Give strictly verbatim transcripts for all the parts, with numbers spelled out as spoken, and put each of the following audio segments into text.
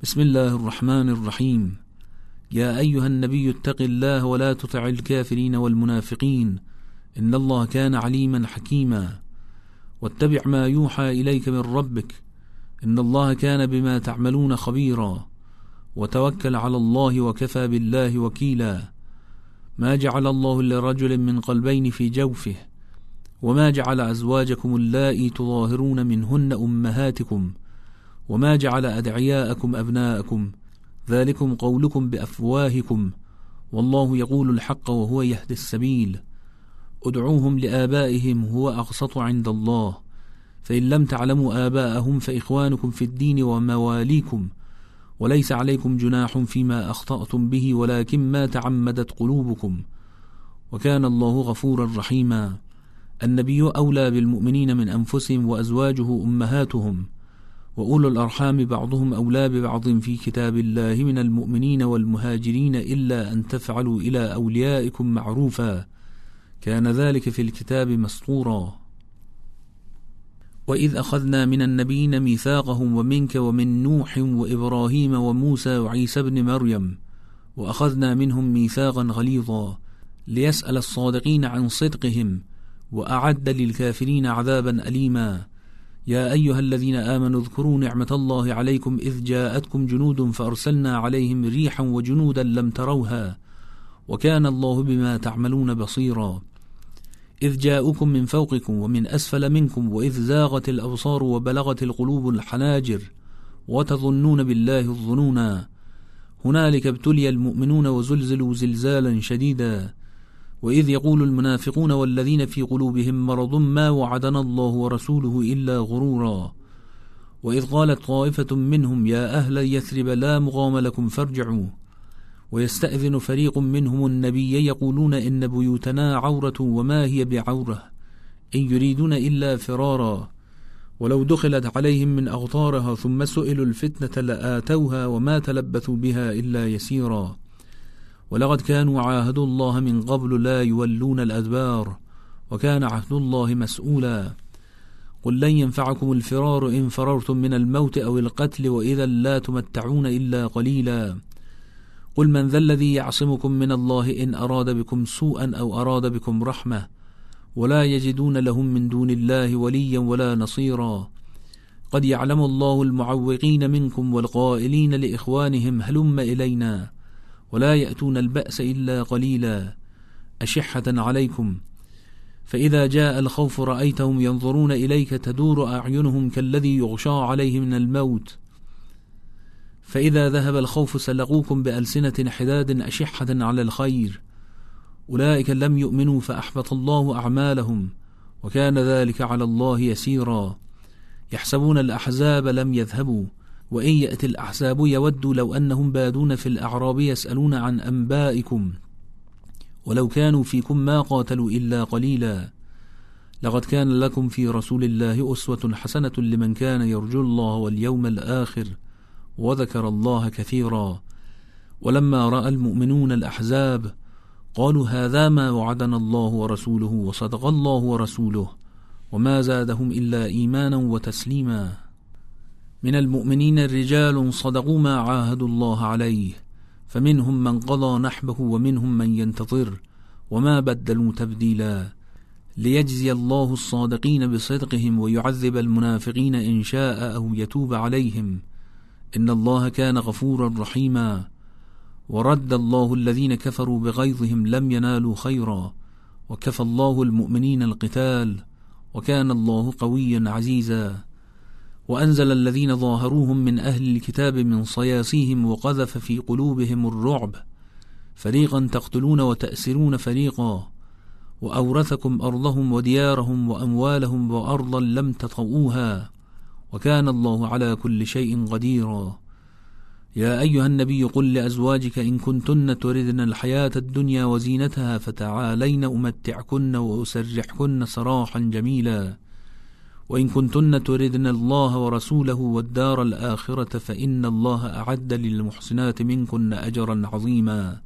بسم الله الرحمن الرحيم. يا أيها النبي اتق الله ولا تطع الكافرين والمنافقين إن الله كان عليما حكيما. واتبع ما يوحى إليك من ربك إن الله كان بما تعملون خبيرا. وتوكل على الله وكفى بالله وكيلا. ما جعل الله لرجل من قلبين في جوفه وما جعل أزواجكم اللائي تظاهرون منهن أمهاتكم وما جعل أدعياءكم أبناءكم ذلكم قولكم بأفواهكم والله يقول الحق وهو يهدي السبيل. ادعوهم لآبائهم هو أقسط عند الله فإن لم تعلموا آباءهم فإخوانكم في الدين ومواليكم وليس عليكم جناح فيما أخطأتم به ولكن ما تعمدت قلوبكم وكان الله غفورا رحيما. النبي أولى بالمؤمنين من أنفسهم وأزواجه أمهاتهم وأولو الأرحام بعضهم أولى ببعض في كتاب الله من المؤمنين والمهاجرين إلا أن تفعلوا إلى أوليائكم معروفا كان ذلك في الكتاب مسطورا. وإذ أخذنا من النبيين ميثاقهم ومنك ومن نوح وإبراهيم وموسى وعيسى بن مريم وأخذنا منهم ميثاقا غليظا ليسأل الصادقين عن صدقهم وأعد للكافرين عذابا أليما. يا أيها الذين آمنوا اذكروا نعمة الله عليكم إذ جاءتكم جنود فأرسلنا عليهم ريحا وجنودا لم تروها وكان الله بما تعملون بصيرا. إذ جاءوكم من فوقكم ومن أسفل منكم وإذ زاغت الأبصار وبلغت القلوب الحناجر وتظنون بالله الظنونا هنالك ابتلي المؤمنون وزلزلوا زلزالا شديدا. وإذ يقول المنافقون والذين في قلوبهم مرض ما وعدنا الله ورسوله إلا غرورا. وإذ قالت طائفة منهم يا أهل يثرب لا مقام لكم فارجعوا ويستأذن فريق منهم النبي يقولون إن بيوتنا عورة وما هي بعورة إن يريدون إلا فرارا ولو دخلت عليهم من أغطارها ثم سئلوا الفتنة لآتوها وما تلبثوا بها إلا يسيرا. ولقد كانوا عاهدوا الله من قبل لا يولون الأدبار وكان عهد الله مسؤولا. قل لن ينفعكم الفرار إن فررتم من الموت أو القتل وإذا لا تمتعون إلا قليلا. قل من ذا الذي يعصمكم من الله إن أراد بكم سوءا أو أراد بكم رحمة ولا يجدون لهم من دون الله وليا ولا نصيرا. قد يعلم الله المعوقين منكم والقائلين لإخوانهم هلم إلينا ولا يأتون البأس إلا قليلا أشحة عليكم فإذا جاء الخوف رأيتهم ينظرون إليك تدور أعينهم كالذي يغشى عليه من الموت فإذا ذهب الخوف سلقوكم بألسنة حداد أشحة على الخير أولئك لم يؤمنوا فأحبط الله أعمالهم وكان ذلك على الله يسيرا. يحسبون الأحزاب لم يذهبوا وإن يأتي الأحزاب يودوا لو أنهم بادون في الأعراب يسألون عن أنبائكم ولو كانوا فيكم ما قاتلوا إلا قليلا. لقد كان لكم في رسول الله أسوة حسنة لمن كان يرجو الله واليوم الآخر وذكر الله كثيرا. ولما رأى المؤمنون الأحزاب قالوا هذا ما وعدنا الله ورسوله وصدق الله ورسوله وما زادهم إلا إيمانا وتسليما. من المؤمنين الرجال صدقوا ما عاهدوا الله عليه فمنهم من قضى نحبه ومنهم من ينتظر وما بدلوا تبديلا. ليجزي الله الصادقين بصدقهم ويعذب المنافقين إن شاء أو يتوب عليهم إن الله كان غفورا رحيما. ورد الله الذين كفروا بغيظهم لم ينالوا خيرا وكفى الله المؤمنين القتال وكان الله قويا عزيزا. وأنزل الذين ظاهروهم من أهل الكتاب من صياصيهم وقذف في قلوبهم الرعب فريقا تقتلون وتأسرون فريقا وأورثكم أرضهم وديارهم وأموالهم وأرضا لم تطئوها وكان الله على كل شيء قديرا. يا أيها النبي قل لأزواجك إن كنتن تردن الحياة الدنيا وزينتها فتعالين أمتعكن وأسرحكن سراحا جميلا وإن كنتن تردن الله ورسوله والدار الآخرة فإن الله أعد للمحسنات منكن أجرا عظيما.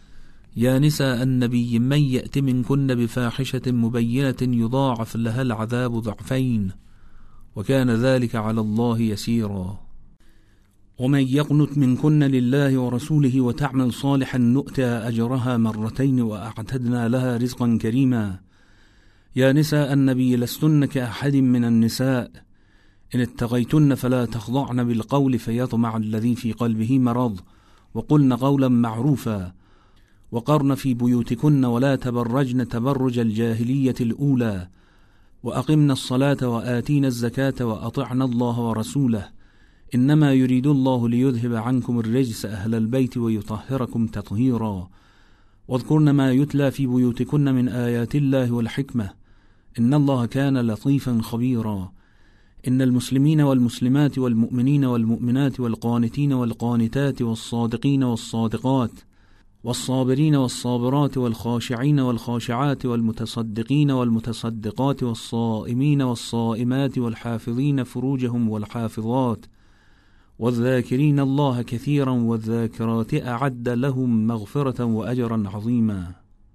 يا نساء النبي من يأت منكن بفاحشة مبينة يضاعف لها العذاب ضعفين وكان ذلك على الله يسيرا. ومن يقنت منكن لله ورسوله وتعمل صالحا نؤتى أجرها مرتين وأعتدنا لها رزقا كريما. يا نساء النبي لستن كأحد من النساء إن اتقيتن فلا تخضعن بالقول فيطمع الذي في قلبه مرض وقلن قولا معروفا وقرن في بيوتكن ولا تبرجن تبرج الجاهلية الأولى وأقمنا الصلاة وآتينا الزكاة وأطعنا الله ورسوله إنما يريد الله ليذهب عنكم الرجس أهل البيت ويطهركم تطهيرا واذكرن ما يتلى في بيوتكن من آيات الله والحكمة إن الله كان لطيفا خبيرا. إن المسلمين والمسلمات والمؤمنين والمؤمنات والقانتين والقانتات والصادقين والصادقات والصابرين والصابرات والخاشعين والخاشعات والمتصدقين والمتصدقات والصائمين والصائمات والحافظين فروجهم والحافظات والذاكرين الله كثيرا والذاكرات أعد لهم مغفرة وأجرا عظيما.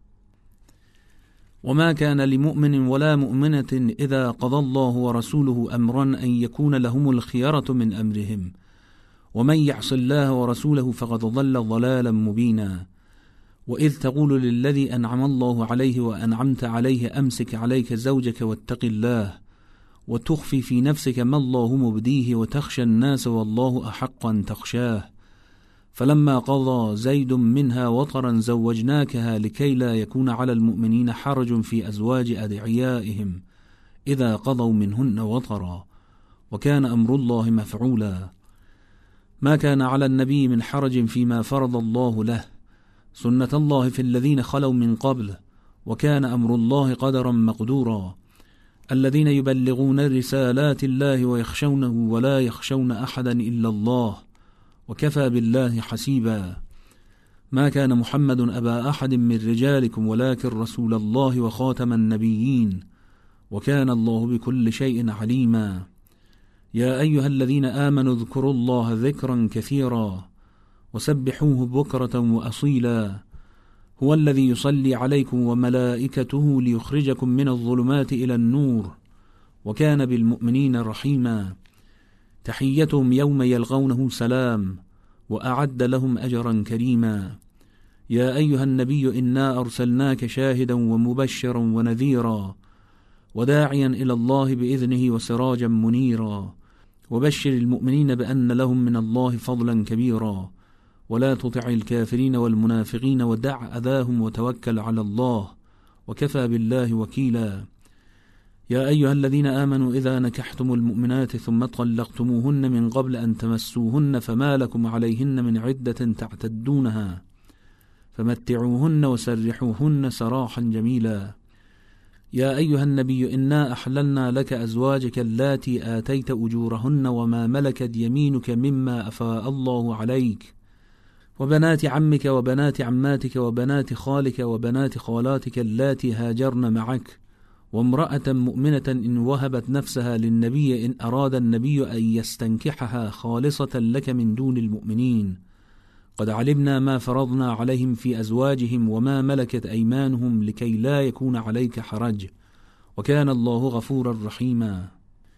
وما كان لمؤمن ولا مؤمنة إذا قضى الله ورسوله أمرا أن يكون لهم الخيرة من أمرهم ومن يعص الله ورسوله فقد ضل ضلالا مبينا. وإذ تقول للذي أنعم الله عليه وأنعمت عليه أمسك عليك زوجك واتق الله وتخفي في نفسك ما الله مبديه وتخشى الناس والله أحق أن تخشاه فلما قضى زيد منها وطرا زوجناكها لكي لا يكون على المؤمنين حرج في أزواج أدعيائهم إذا قضوا منهن وطرا وكان أمر الله مفعولا. ما كان على النبي من حرج فيما فرض الله له سنة الله في الذين خلوا من قبل وكان أمر الله قدرا مقدورا. الذين يبلغون رسالات الله ويخشونه ولا يخشون أحدا إلا الله وكفى بالله حسيبا. ما كان محمد أبا أحد من رجالكم ولكن رسول الله وخاتم النبيين وكان الله بكل شيء عليما. يا أيها الذين آمنوا اذكروا الله ذكرا كثيرا وسبحوه بكرة وأصيلا هو الذي يصلي عليكم وملائكته ليخرجكم من الظلمات إلى النور وكان بالمؤمنين رحيما. تحيتهم يوم يلقونه سلام وأعد لهم أجرا كريما. يا أيها النبي إنا أرسلناك شاهدا ومبشرا ونذيرا وداعيا إلى الله بإذنه وسراجا منيرا وبشر المؤمنين بأن لهم من الله فضلا كبيرا ولا تطع الكافرين والمنافقين ودع أذاهم وتوكل على الله وكفى بالله وكيلا. يا أيها الذين آمنوا إذا نكحتم المؤمنات ثم طلقتموهن من قبل أن تمسوهن فما لكم عليهن من عدة تعتدونها فمتعوهن وسرحوهن سراحا جميلا. يا أيها النبي إنا أحللنا لك أزواجك اللاتي آتيت أجورهن وما ملكت يمينك مما أفاء الله عليك وبنات عمك وبنات عماتك وبنات خالك وبنات خالاتك اللاتي هاجرن معك وامرأة مؤمنة إن وهبت نفسها للنبي إن أراد النبي أن يستنكحها خالصة لك من دون المؤمنين قد علمنا ما فرضنا عليهم في أزواجهم وما ملكت أيمانهم لكي لا يكون عليك حرج وكان الله غفورا رحيما.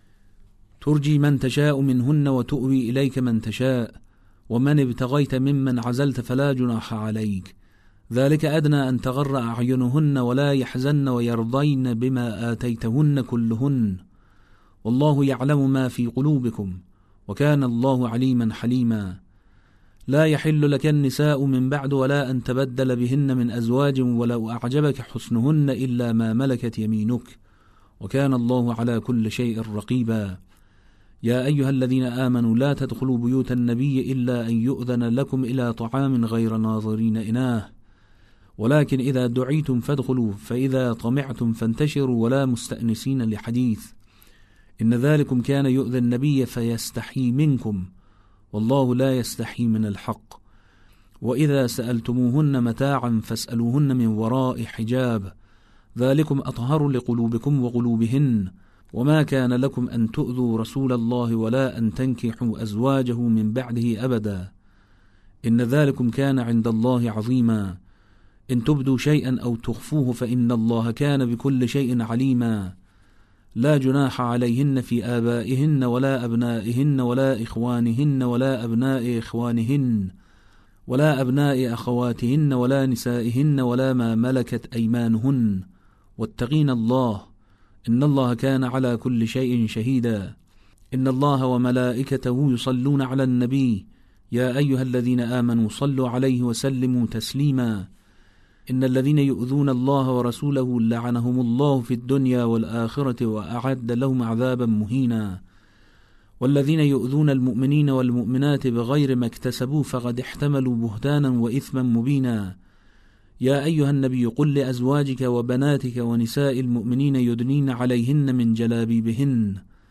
ترجي من تشاء منهن وتؤوي إليك من تشاء ومن ابتغيت ممن عزلت فلا جناح عليك ذلك أدنى أن تغر أعينهن ولا يحزن ويرضين بما آتيتهن كلهن والله يعلم ما في قلوبكم وكان الله عليما حليما. لا يحل لك النساء من بعد ولا أن تبدل بهن من أزواج ولو أعجبك حسنهن إلا ما ملكت يمينك وكان الله على كل شيء رقيبا. يا أيها الذين آمنوا لا تدخلوا بيوت النبي إلا أن يؤذن لكم إلى طعام غير ناظرين إناه ولكن إذا دعيتم فادخلوا فإذا طمعتم فانتشروا ولا مستأنسين لحديث إن ذلكم كان يؤذي النبي فيستحي منكم والله لا يستحي من الحق. وإذا سألتموهن متاعا فاسألوهن من وراء حجاب ذلكم أطهر لقلوبكم وقلوبهن وما كان لكم أن تؤذوا رسول الله ولا أن تنكحوا أزواجه من بعده أبدا إن ذلكم كان عند الله عظيما. إن تبدوا شيئا أو تخفوه فإن الله كان بكل شيء عليما. لا جناح عليهن في آبائهن ولا أبنائهن ولا إخوانهن ولا أبناء إخوانهن ولا أبناء أخواتهن ولا نسائهن ولا ما ملكت أيمانهن واتقين الله إن الله كان على كل شيء شهيدا. إن الله وملائكته يصلون على النبي يا أيها الذين آمنوا صلوا عليه وسلموا تسليما. إن الذين يؤذون الله ورسوله لعنهم الله في الدنيا والآخرة وأعد لهم عذابا مهينا. والذين يؤذون المؤمنين والمؤمنات بغير ما اكتسبوا فقد احتملوا بهتانا وإثما مبينا. يا أيها النبي قل لأزواجك وبناتك ونساء المؤمنين يدنين عليهن من جلابيبهن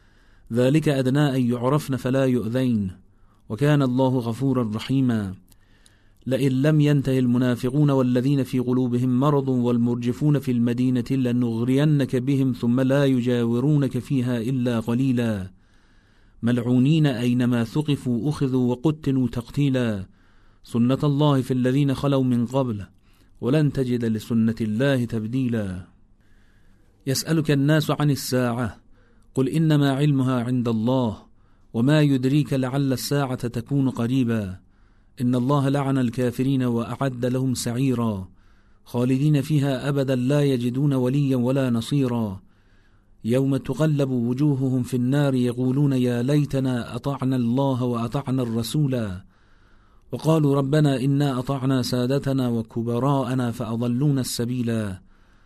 ذلك أدنى أن يعرفن فلا يؤذين وكان الله غفورا رحيما. لئن لم ينته المنافقون والذين في قلوبهم مرض والمرجفون في المدينة لنغرينك بهم ثم لا يجاورونك فيها إلا قليلا ملعونين أينما ثقفوا أخذوا وقتلوا تقتيلا سنة الله في الذين خلوا من قبل ولن تجد لسنة الله تبديلا. يسألك الناس عن الساعة قل إنما علمها عند الله وما يدريك لعل الساعة تكون قريبا. إن الله لعن الكافرين وأعد لهم سعيرا خالدين فيها أبدا لا يجدون وليا ولا نصيرا. يوم تقلب وجوههم في النار يقولون يا ليتنا أطعنا الله وأطعنا الرسولا وقالوا ربنا إنا أطعنا سادتنا وكبراءنا فأضلونا السبيلا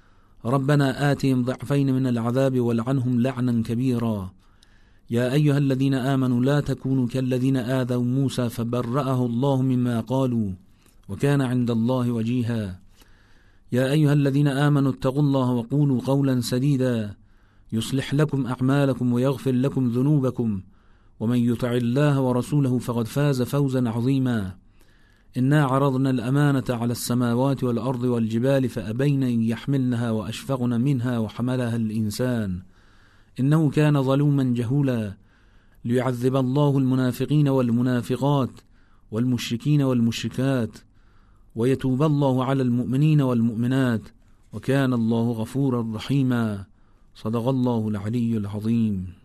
ربنا آتهم ضعفين من العذاب والعنهم لعنا كبيرا. يا أيها الذين آمنوا لا تكونوا كالذين آذوا موسى فبرأه الله مما قالوا وكان عند الله وجيها. يا أيها الذين آمنوا اتقوا الله وقولوا قولا سديدا يصلح لكم أعمالكم ويغفر لكم ذنوبكم ومن يطع الله ورسوله فقد فاز فوزا عظيما. إنا عرضنا الأمانة على السماوات والأرض والجبال فأبين أن يحملنها وأشفقن منها وحملها الإنسان إنه كان ظلوما جهولا. ليعذب الله المنافقين والمنافقات والمشركين والمشركات ويتوب الله على المؤمنين والمؤمنات وكان الله غفورا رحيما. صدق الله العلي العظيم.